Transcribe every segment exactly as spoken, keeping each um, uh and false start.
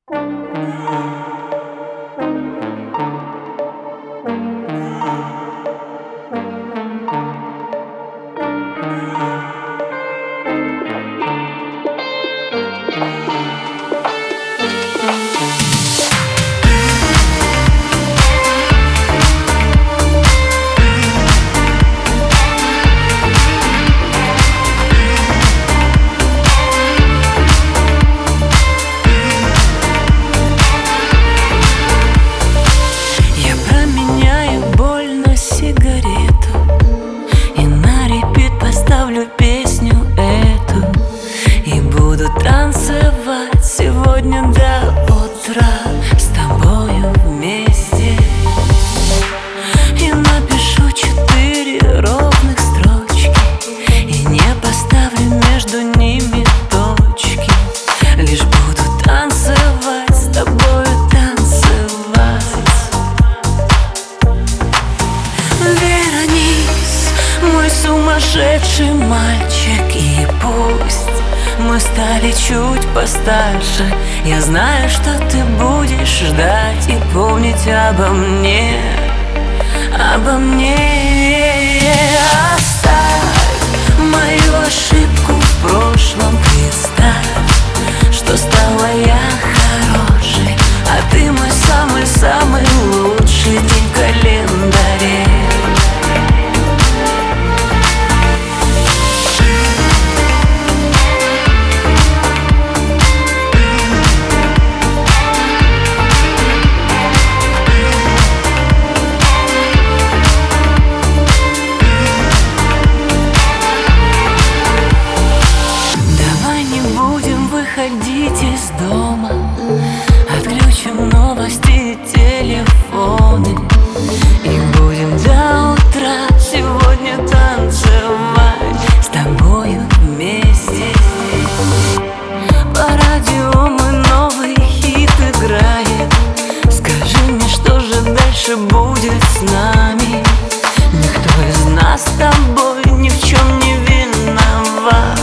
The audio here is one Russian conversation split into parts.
Танцевать сегодня до утра с тобою вместе. И напишу четыре ровных строчки, и не поставлю между ними точки. Лишь буду танцевать с тобою, танцевать. Вернись, мой сумасшедший мальчик, и пусть мы стали чуть постарше, я знаю, что ты будешь ждать и помнить обо мне, обо мне. Оставь мою ошибку в прошлом, представь, что стала я хорошей, а ты мой самый-самый лучший день в календаре. Выходить из дома, отключим новости и телефоны, и будем до утра сегодня танцевать с тобою вместе. По радио мой новый хит играет. Скажи мне, что же дальше будет с нами? Никто из нас с тобой ни в чем не виноват.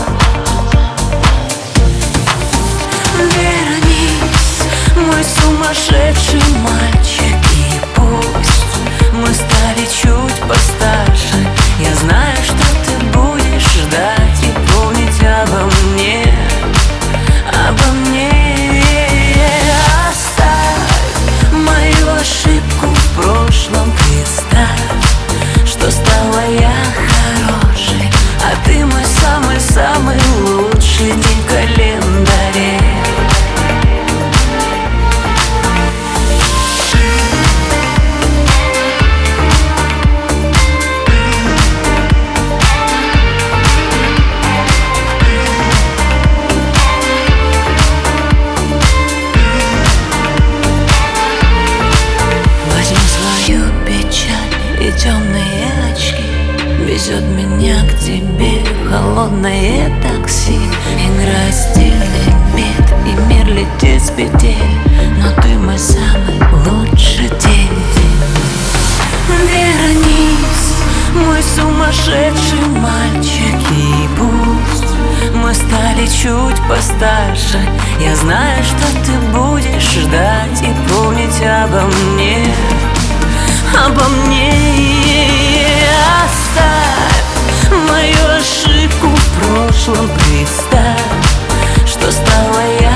Мой сумасшедший мальчик, и пусть мы стали чуть постарше, я знаю, что ты будешь ждать и помнить обо мне, обо мне. Оставь мою ошибку в прошлом, представь, что стала я хорошей, а ты мой самый-самый лучший день в календаре. И темные очки везет меня к тебе холодное такси. Играет стильный бит, и мир летит с петель, но ты мой самый лучший день. Вернись, мой сумасшедший мальчик, и пусть мы стали чуть постарше, я знаю, что ты будешь ждать и помнить обо мне, обо мне. Оставь мою ошибку в прошлом, представь, что стала я